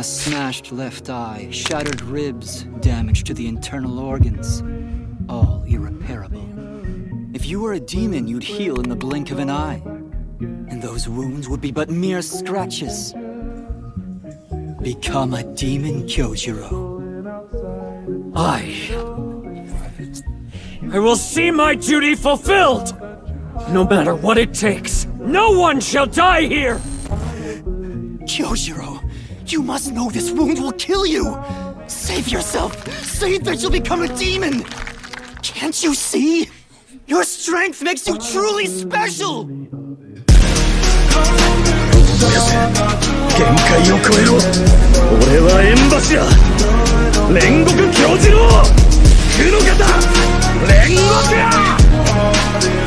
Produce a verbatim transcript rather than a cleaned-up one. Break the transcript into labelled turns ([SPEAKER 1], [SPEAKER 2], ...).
[SPEAKER 1] A smashed left eye, shattered ribs, damage to the internal organs. All irreparable. If you were a demon, you'd heal in the blink of an eye. And those wounds would be but mere scratches. Become a demon, Kyojiro. I... I will see my duty fulfilled! No matter what it takes, no one shall die here!
[SPEAKER 2] Kyojiro, you must know this wound will kill you! Save yourself! Say that you'll become a demon! Can't you see? Your strength makes you truly special!
[SPEAKER 3] 限界を超えろ。俺はエンバシア煉獄教次郎九の方煉獄や。